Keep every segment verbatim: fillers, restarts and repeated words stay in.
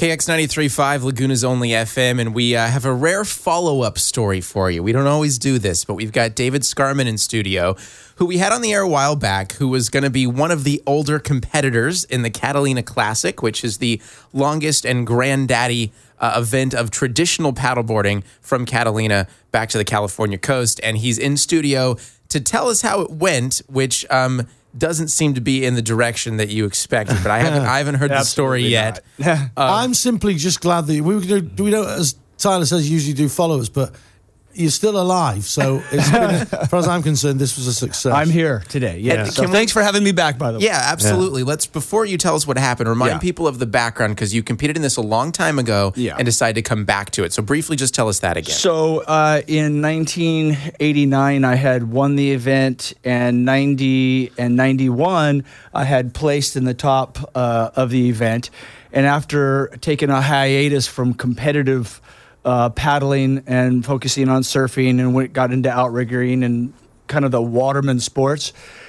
K X ninety-three point five, Laguna's only F M, and we uh, have a rare follow-up story for you. We don't always do this, but we've got David Scarman in studio, who we had on the air a while back, who was going to be one of the older competitors in the Catalina Classic, which is the longest and granddaddy uh, event of traditional paddleboarding from Catalina back to the California coast. And he's in studio to tell us how it went, which um, doesn't seem to be in the direction that you expected. But I haven't, I haven't heard the story yet. um, I'm simply just glad that we do. We don't, as Tyler says, usually do follow-ups, but you're still alive, so it's been a, as far as I'm concerned, this was a success. I'm here today. Yeah. So thanks for having me back, by the way. Yeah, absolutely. Yeah. Let's before you tell us what happened, remind yeah. people of the background, because you competed in this a long time ago yeah. and decided to come back to it. So briefly, just tell us that again. So uh, in nineteen eighty-nine, I had won the event, and ninety and ninety-one, I had placed in the top uh, of the event. And after taking a hiatus from competitive Uh, paddling and focusing on surfing, and when it got into outriggering and kind of the waterman sports,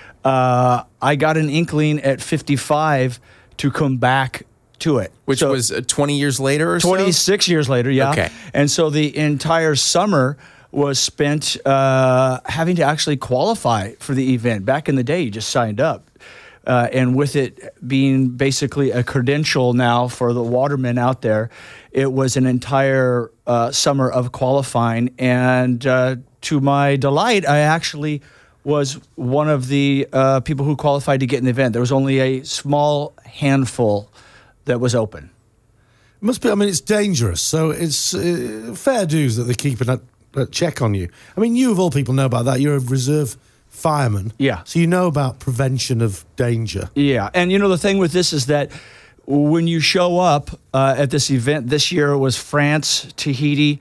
uh, I got an inkling at fifty-five to come back to it. Which so, was uh, twenty years later or twenty-six so? years later, yeah. Okay. And so the entire summer was spent uh, having to actually qualify for the event. Back in the day, you just signed up. Uh, and with it being basically a credential now for the watermen out there, it was an entire uh, summer of qualifying. And uh, to my delight, I actually was one of the uh, people who qualified to get in the event. There was only a small handful that was open. It must be, I mean, it's dangerous, so it's uh, fair dues that they're keeping a, a check on you. I mean, you of all people know about that. You're a reserve fireman. Yeah. So you know about prevention of danger. Yeah. And, you know, the thing with this is that when you show up uh, at this event, this year it was France, Tahiti,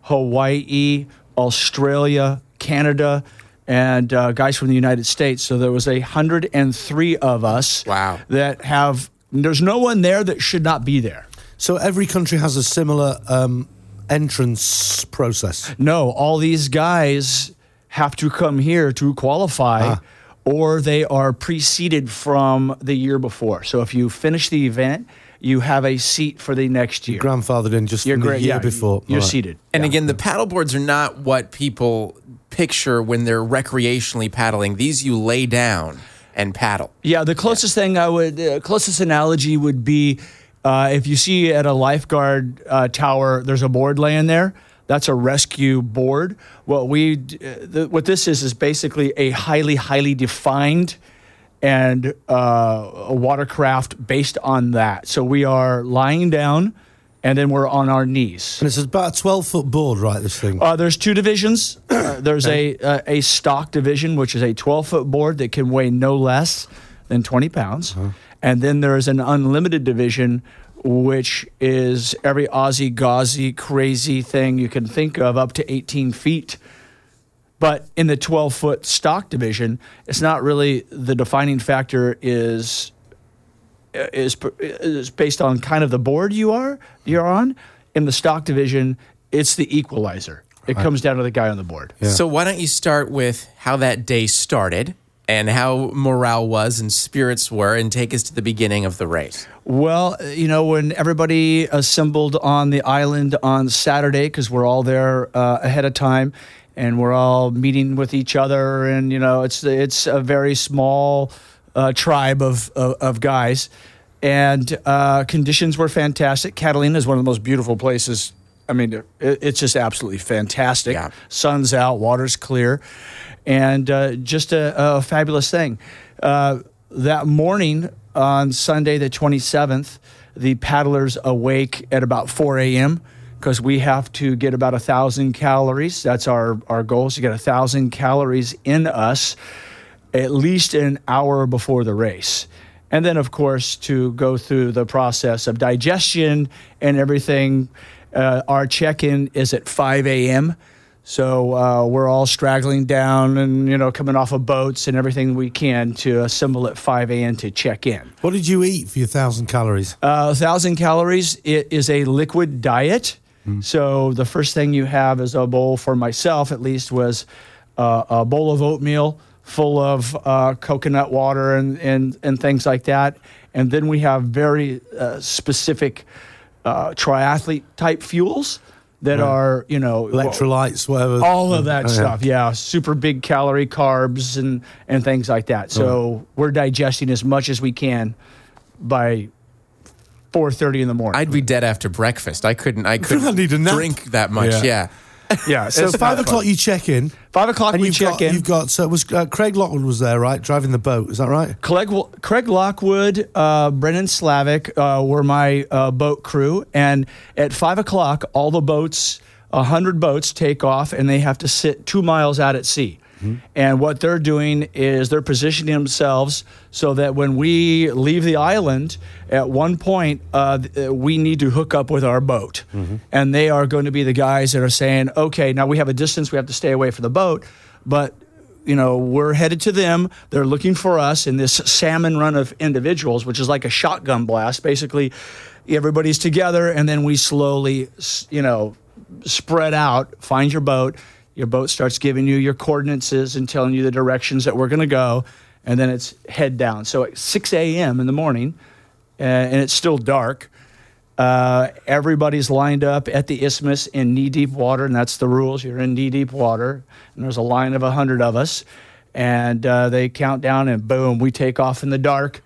Hawaii, Australia, Canada, and uh, guys from the United States. So there was a hundred and three of us. Wow. That have, there's no one there that should not be there. So every country has a similar um, entrance process? No, all these guys have to come here to qualify, ah. or they are preceded from the year before. So if you finish the event, you have a seat for the next year. Your grandfathered in just you're from the great, year yeah, before. You're right. seated. And yeah. again, the paddle boards are not what people picture when they're recreationally paddling. These you lay down and paddle. Yeah, the closest yeah. thing I would, uh, closest analogy would be uh, if you see at a lifeguard uh, tower, there's a board laying there. That's a rescue board. What we, uh, the, what this is, is basically a highly, highly defined and uh, a watercraft based on that. So we are lying down, and then we're on our knees. And it's about a twelve-foot board, right, this thing? Uh, there's two divisions. Uh, there's a, uh, a stock division, which is a twelve-foot board that can weigh no less than twenty pounds. Uh-huh. And then there's an unlimited division, which is every Aussie, gauzy, crazy thing you can think of, up to eighteen feet. But in the twelve-foot stock division, it's not really the defining factor is is is based on kind of the board you are you're on. In the stock division, it's the equalizer. It right. comes down to the guy on the board. Yeah. So why don't you start with how that day started and how morale was and spirits were, and take us to the beginning of the race. Well, you know, when everybody assembled on the island on Saturday, because we're all there uh, ahead of time, and we're all meeting with each other, and, you know, it's it's a very small uh, tribe of, of, of guys, and uh, conditions were fantastic. Catalina is one of the most beautiful places. I mean, it, it's just absolutely fantastic. Yeah. Sun's out, water's clear. And uh, just a, a fabulous thing. Uh, that morning on Sunday the twenty-seventh, the paddlers awake at about four a.m. because we have to get about one thousand calories. That's our, our goal, is to get one thousand calories in us at least an hour before the race. And then, of course, to go through the process of digestion and everything. Uh, our check-in is at five a.m., So uh, we're all straggling down and, you know, coming off of boats and everything we can to assemble at five a.m. to check in. What did you eat for your one thousand calories? Uh, one thousand calories, it is a liquid diet. Mm. So the first thing you have is a bowl, for myself at least, was uh, a bowl of oatmeal full of uh, coconut water and, and, and things like that. And then we have very uh, specific uh, triathlete type fuels that Right. are, you know, Electrolytes, whatever. all of that Oh, yeah. stuff. Yeah, super big calorie carbs and and things like that. So we're digesting as much as we can by four thirty in the morning. I'd be dead after breakfast. I couldn't. I couldn't I need a nap. drink that much. Yeah. Yeah. yeah, So it's five not o'clock fun. you check in. Five o'clock And we you've check got, in. You've got, so it was uh, Craig Lockwood was there, right? Driving the boat. Is that right? Craig, Craig Lockwood, uh, Brennan Slavic uh, were my uh, boat crew. And at five o'clock, all the boats, one hundred boats, take off and they have to sit two miles out at sea. Mm-hmm. And what they're doing is they're positioning themselves so that when we leave the island, at one point, uh, we need to hook up with our boat. Mm-hmm. And they are going to be the guys that are saying, okay, now we have a distance, we have to stay away from the boat, but you know, we're headed to them. They're looking for us in this salmon run of individuals, which is like a shotgun blast. Basically, everybody's together, and then we slowly, you know, spread out, find your boat. Your boat starts giving you your coordinates and telling you the directions that we're going to go, and then it's head down. So at six a.m. in the morning, uh, and it's still dark, uh, everybody's lined up at the isthmus in knee-deep water, and that's the rules. You're in knee-deep water, and there's a line of one hundred of us, and uh, they count down, and boom, we take off in the dark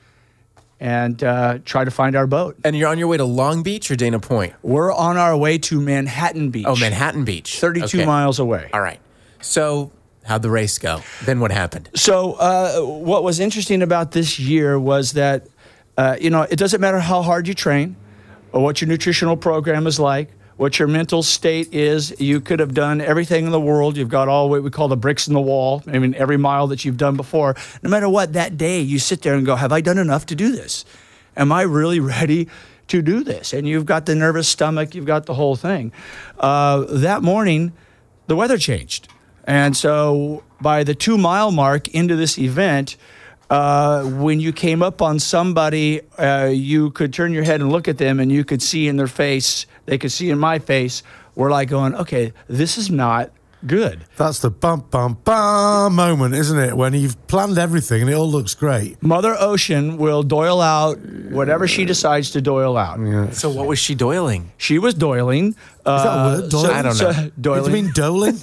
and uh, try to find our boat. And you're on your way to Long Beach or Dana Point? We're on our way to Manhattan Beach. Oh, Manhattan Beach. thirty-two Okay. miles away. All right. So how'd the race go? Then what happened? So uh, what was interesting about this year was that, uh, you know, it doesn't matter how hard you train or what your nutritional program is like, what your mental state is. You could have done everything in the world. You've got all what we call the bricks in the wall. I mean, every mile that you've done before. No matter what, that day you sit there and go, have I done enough to do this? Am I really ready to do this? And you've got the nervous stomach. You've got the whole thing. Uh, that morning, the weather changed. And so by the two mile mark into this event, uh, when you came up on somebody, uh, you could turn your head and look at them and you could see in their face, they could see in my face, we're like going, okay, this is not good. That's the bum, bum, bum moment, isn't it? When you've planned everything and it all looks great. Mother Ocean will doil out whatever she decides to doil out. Yeah. So what was she doiling? She was doiling. Is that a word? Doiling? I don't know. Do doiling. you mean doling?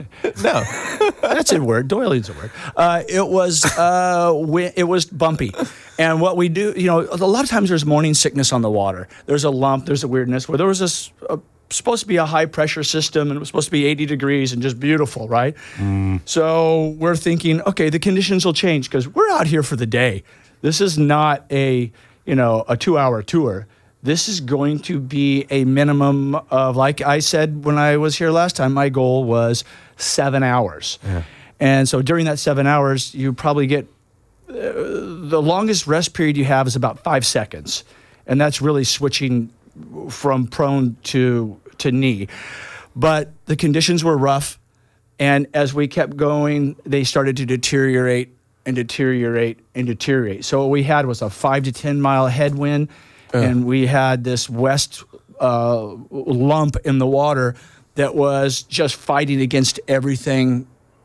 No. That's a word. Doiling's a word. Uh, it was uh, wi- it was bumpy, and what we do, you know, a lot of times there's morning sickness on the water. There's a lump. There's a weirdness. Where there was this uh, supposed to be a high pressure system, and it was supposed to be eighty degrees and just beautiful, right? Mm. So we're thinking, okay, the conditions will change because we're out here for the day. This is not a you know a two hour tour. This is going to be a minimum of, like I said when I was here last time, my goal was seven hours. Yeah. And so during that seven hours, you probably get, uh, the longest rest period you have is about five seconds. And that's really switching from prone to, to knee. But the conditions were rough. And as we kept going, they started to deteriorate and deteriorate and deteriorate. So what we had was a five to ten mile headwind. Uh. And we had this west uh, lump in the water that was just fighting against everything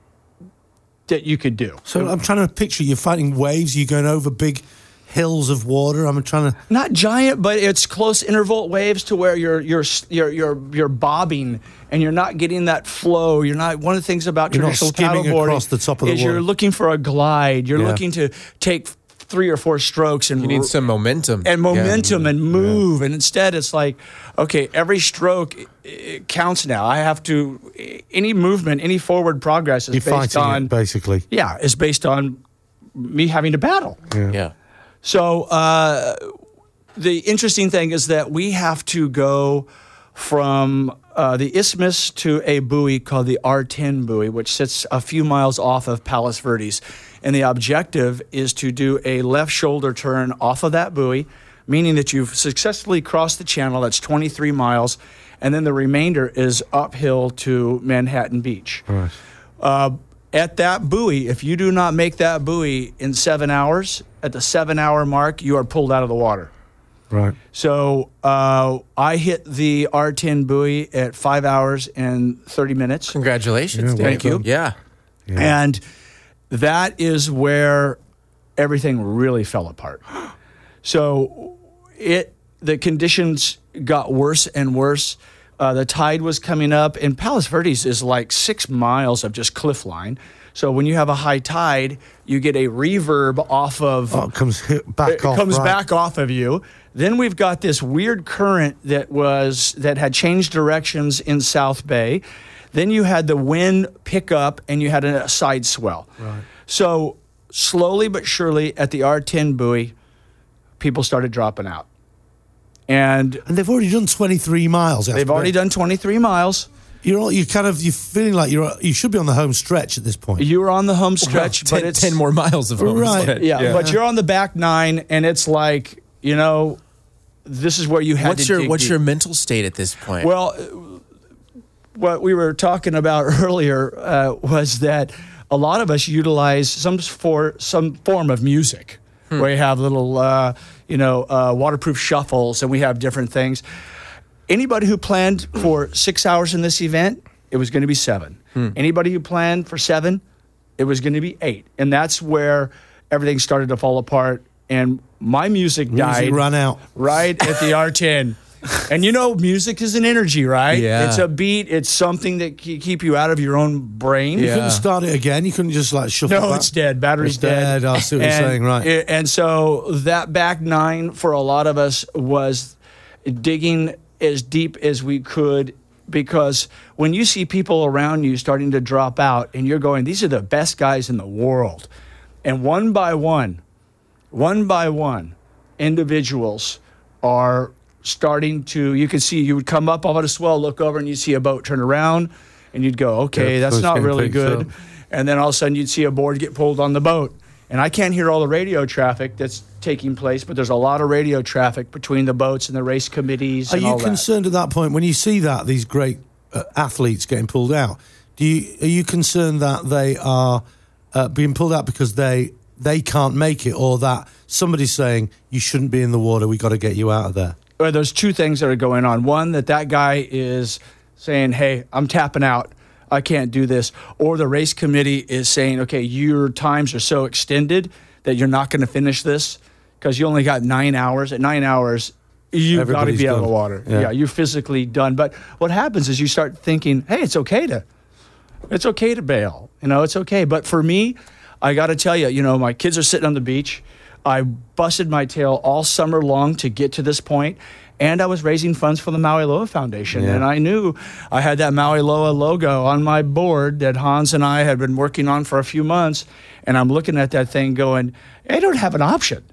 that you could do. So I'm trying to picture you're fighting waves. You're going over big hills of water. I'm trying to not giant, but it's close interval waves to where you're you're you're you're you're bobbing and you're not getting that flow. You're not. One of the things about you're not traditional skimming paddleboarding across the top of the is water. you're looking for a glide. You're Yeah. looking to take three or four strokes and You need some momentum. and momentum Yeah. and move. And instead, it's like, okay, every stroke it counts now. I have to any movement, any forward progress is you're based fighting on it, basically. yeah, is based on me having to battle. Yeah. So uh, the interesting thing is that we have to go from uh, the isthmus to a buoy called the R ten buoy, which sits a few miles off of Palos Verdes. And the objective is to do a left shoulder turn off of that buoy, meaning that you've successfully crossed the channel. That's twenty-three miles. And then the remainder is uphill to Manhattan Beach. Right. Uh, at that buoy, if you do not make that buoy in seven hours, at the seven-hour mark, you are pulled out of the water. Right. So uh, I hit the R ten buoy at five hours and thirty minutes. Congratulations. Yeah, Dave. Thank you. Yeah. Yeah. And that is where everything really fell apart. So it the conditions got worse and worse. Uh, the tide was coming up, and Palos Verdes is like six miles of just cliff line. So when you have a high tide, you get a reverb off of. Oh, it comes hit back it off. comes right. back off of you. Then we've got this weird current that was that had changed directions in South Bay. Then you had the wind pick up, and you had a side swell. Right. So slowly but surely, at the R ten buoy, people started dropping out, and And they've already done twenty-three miles. they've already done twenty-three miles. You're all, you kind of you're feeling like you're you should be on the home stretch at this point. You were on the home stretch, Well, but ten, it's ten more miles of home Right. stretch. Yeah, but you're on the back nine, and it's like, you know, this is where you had What's to your dig What's deep. your mental state at this point? Well, what we were talking about earlier uh, was that a lot of us utilize some for some form of music. Hmm. We have little, uh, you know, uh, waterproof shuffles, and we have different things. Anybody who planned for six hours in this event, it was going to be seven. Hmm. Anybody who planned for seven, it was going to be eight. And that's where everything started to fall apart. And my music Music died ran out. right at the R ten. And you know, music is an energy, right? Yeah. It's a beat. It's something that can keep you out of your own brain. You Yeah. couldn't start it again. You couldn't just like shuffle No, back. it's dead. Battery's It's dead. I see what you're And- saying, right. And so that back nine for a lot of us was digging as deep as we could, because when you see people around you starting to drop out and you're going, these are the best guys in the world. And one by one, one by one, individuals are starting to, you can see, you would come up off of a swell, look over, and you see a boat turn around, and you'd go, okay, Yeah, that's first not thing really picks good. up. And then all of a sudden you'd see a board get pulled on the boat. And I can't hear all the radio traffic that's taking place, but there's a lot of radio traffic between the boats and the race committees Are and you all that. concerned at that point when you see that these great uh, athletes getting pulled out? Do you are you concerned that they are uh, being pulled out because they they can't make it, or that somebody's saying you shouldn't be in the water? We got to get you out of there. Well, there's two things that are going on. One, that that guy is saying, hey, I'm tapping out. I can't do this. Or the race committee is saying, okay, your times are so extended that you're not going to finish this because you only got nine hours. At nine hours, you've got to Everybody's be out of the done. water. Yeah. Yeah, you're physically done. But what happens is you start thinking, hey, it's okay to, it's okay to bail. You know, it's okay. But for me, I got to tell you, you know, my kids are sitting on the beach. I busted my tail all summer long to get to this point, and I was raising funds for the Maui Loa Foundation. Yeah. And I knew I had that Maui Loa logo on my board that Hans and I had been working on for a few months, and I'm looking at that thing going, I don't have an option.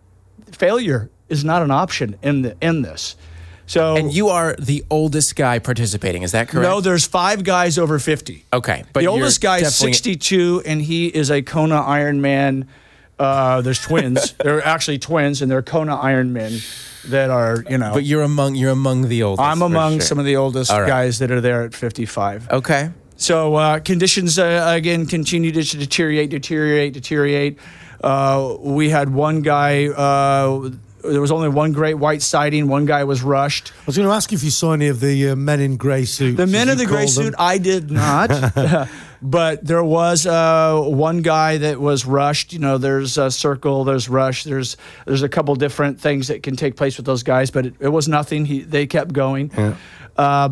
Failure is not an option in the in this. So and you are the oldest guy participating. Is that correct? no, there's five guys over fifty. Okay, but the you're oldest guy is definitely- sixty-two, and he is a Kona Ironman. Uh, there's twins. They're actually twins, and they're Kona Ironmen that are, you know. But you're among you're among the oldest. I'm for among sure. some of the oldest All right. guys that are there at fifty-five. Okay. So uh, conditions uh, again continue to deteriorate, deteriorate, deteriorate. Uh, we had one guy. Uh, there was only one great white sighting. One guy was rushed. I was going to ask if you saw any of the uh, men in grey suits. The men as in the you gray call them. suit, I did not. But there was uh, one guy that was rushed. You know, there's a circle, there's rush, there's there's a couple different things that can take place with those guys, but it, it was nothing. He, they kept going. Yeah. Uh,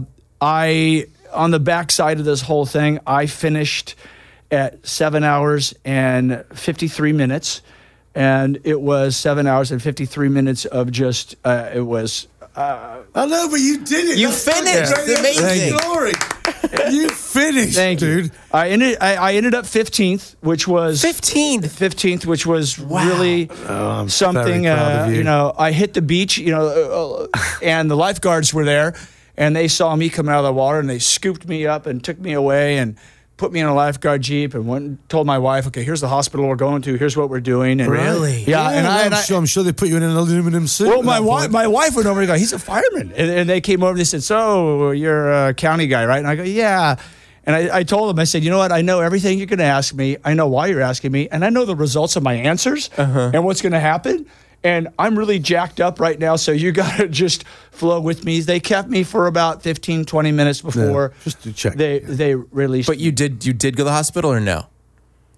I on the backside of this whole thing, I finished at seven hours and fifty-three minutes, and it was seven hours and fifty-three minutes of just uh, it was. I know, but you did it. You That's finished. fucking It's amazing. Glory. You finished, Thank dude. you. I ended. I, I ended up fifteenth, which was fifteen. fifteenth, which was really I'm something. very proud Uh, of you. you. know, I hit the beach. You know, uh, uh, and the lifeguards were there, and they saw me come out of the water, and they scooped me up and took me away and put me in a lifeguard jeep and went and told my wife, okay, here's the hospital we're going to. Here's what we're doing. And Really? Yeah. and I, no, and I'm, I sure, I'm sure they put you in an aluminum suit. well, at my that wife, point. my wife went over and go, he's a fireman. And, and they came over and they said, so you're a county guy, right? And I go, yeah. And I, I told them, I said, you know what? I know everything you're going to ask me. I know why you're asking me. And I know the results of my answers Uh-huh. and what's going to happen. And I'm really jacked up right now. So you got to just flow with me. They kept me for about fifteen, twenty minutes before just to check. they, they released But you did you did go to the hospital or no?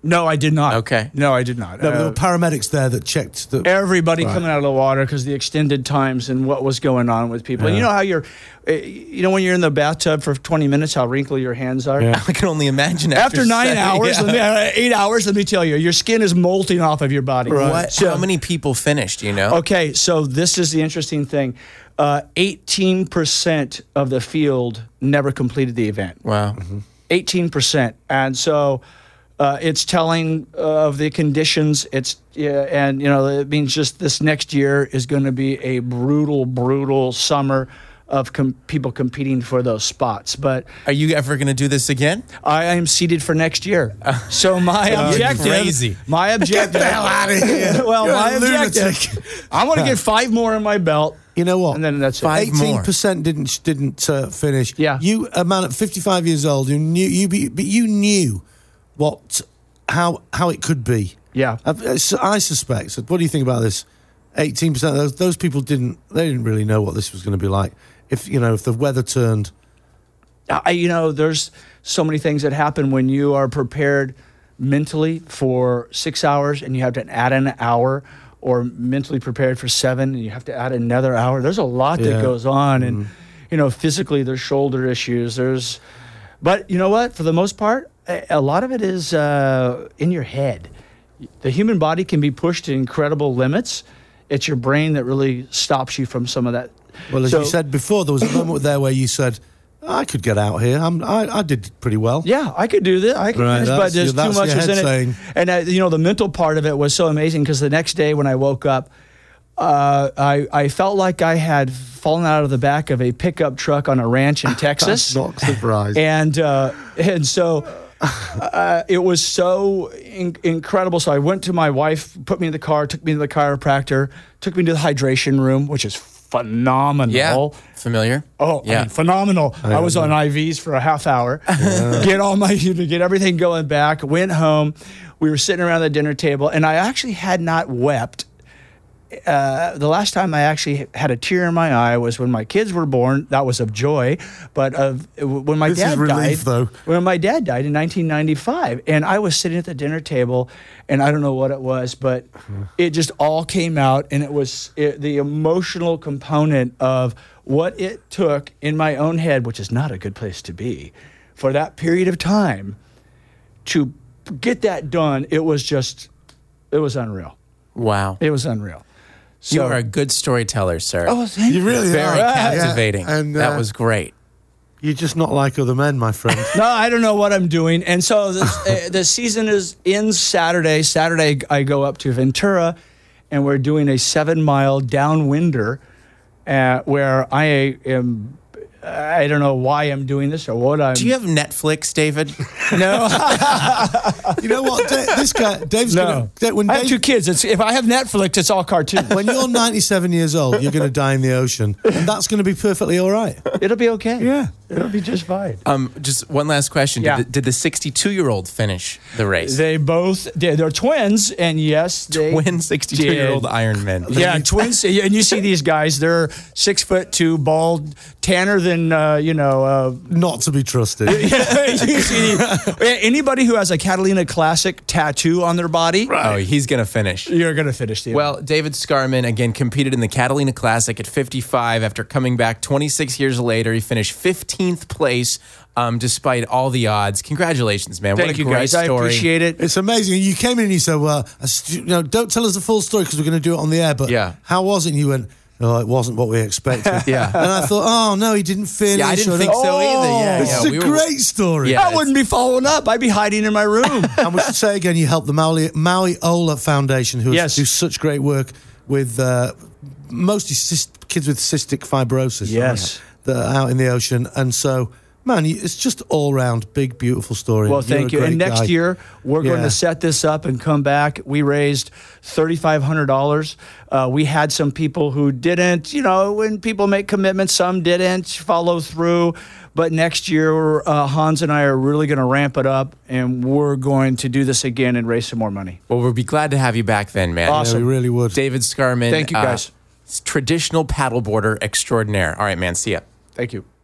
No, I did not. Okay. No, I did not. No, but there Uh, were paramedics there that checked. The, everybody Right. coming out of the water because the extended times and what was going on with people. And you Yeah. know how you're, uh, you know, when you're in the bathtub for twenty minutes, how wrinkly your hands are. Yeah. I can only imagine After after, nine seven- hours, Yeah. let me, uh, eight hours, let me tell you, your skin is molting off of your body. What? So- How many people finished? Do you know? Okay, so this is the interesting thing. Uh, eighteen percent of the field never completed the event. Wow. eighteen percent. And so uh, it's telling of the conditions. It's yeah, and you know it means just this next year is going to be a brutal, brutal summer of com- people competing for those spots. But Are you ever going to do this again? I am seated for next year. So my objective, crazy. my objective, Get the hell out of here. well, You're my a lunatic. objective, I want to get five more in my belt, You know what? and then that's Five it. more. Eighteen percent didn't didn't uh, finish. Yeah. You, a man at fifty-five years old, who knew you, be- but you knew what how how it could be. Yeah. I, I suspect. So what do you think about this? Eighteen percent of those those people didn't. They didn't really know what this was going to be like. If you know, if the weather turned. I, you know, there's so many things that happen when you are prepared mentally for six hours and you have to add an hour, or mentally prepared for seven and you have to add another hour. There's a lot Yeah. that goes on, and you know, physically there's shoulder issues. There's, but you know what? For the most part, a, a lot of it is uh, in your head. The human body can be pushed to incredible limits. It's your brain that really stops you from some of that. Well, as So- you said before, there was a moment there where you said, "I could get out here. I'm, I I did pretty well." Yeah, I could do this. I could Right, finish, but that's- there's that's too much your was in head it. saying. And uh, you know, the mental part of it was so amazing because the next day when I woke up, uh, I I felt like I had fallen out of the back of a pickup truck on a ranch in Texas, Not surprised. and uh, and so. Uh, it was so in- incredible. So I went to my wife, put me in the car, took me to the chiropractor, took me to the hydration room, which is phenomenal. Yeah. Familiar? Oh, I yeah. mean, phenomenal. I, was on I Vs for a half hour. Get all my, to get everything going back. Went home. We were sitting around the dinner table, and I actually had not wept. Uh, the last time I actually had a tear in my eye was when my kids were born. That was of joy, but of when my This is dad relief, died. though. When my dad died in nineteen ninety-five, and I was sitting at the dinner table, and I don't know what it was, but it just all came out, and it was it, the emotional component of what it took in my own head, which is not a good place to be, for that period of time to get that done. It was just, it was unreal. Wow. It was unreal. So, You are a good storyteller, sir. oh, thank You really Very are. captivating. Yeah, and, that uh, was great. You're just not like other men, my friend. No, I don't know what I'm doing. And so this, uh, the season is in Saturday. Saturday, I go up to Ventura, and we're doing a seven mile downwinder uh, where I am. I don't know why I'm doing this or what I'm. Do you have Netflix, David? no? You know what? Da- this guy, Dave's no. gonna. Da- when I have Dave- two kids. It's, if I have Netflix, it's all cartoon. when you're ninety-seven years old, you're going to die in the ocean, and that's going to be perfectly all right. It'll be okay. Yeah. It'll be just fine. Um, just one last question. Yeah. Did, the, did the sixty-two-year-old finish the race? They both did. They're twins, and yes, they Twin sixty-two-year-old did. Ironman. Yeah, twins. And you see these guys; they're six foot two, bald, tanner than uh, you know. Uh, Not to be trusted. you see, anybody who has a Catalina Classic tattoo on their body, Oh, he's going to finish. you're gonna finish the. Well, David Scarman, again, competed in the Catalina Classic at fifty-five. After coming back twenty-six years later, he finished fifteenth place um, despite all the odds. Congratulations, man. thank what a you great guys. I story. appreciate it. It's amazing. You came in and you said, "Well, I st- you know, don't tell us the full story because we're going to do it on the air." But Yeah. how was it? And you went, "Oh, it wasn't what we expected." Yeah. And I thought, "Oh no, he didn't finish." Yeah, I didn't Or think no- so either. Yeah, This yeah, is a we were- great story. Yeah. I wouldn't be following up. I'd be hiding in my room. And we should say again, you helped the Maui, Maui Ola Foundation, who Yes. do such great work with uh, mostly cyst- kids with cystic fibrosis. Yes. That are out in the ocean. And so, man, you- it's just all round big, beautiful story. Well, You're thank a you. And great next guy. year, we're going Yeah. to set this up and come back. We raised thirty-five hundred dollars. Uh, we had some people who didn't, you know, when people make commitments, some didn't follow through. But next year, uh, Hans and I are really going to ramp it up, and we're going to do this again and raise some more money. Well, we'll be glad to have you back then, man. Yeah, Awesome. we really would. David Scarman. Thank you, uh, guys. traditional paddleboarder extraordinaire. All right, man. See ya. Thank you.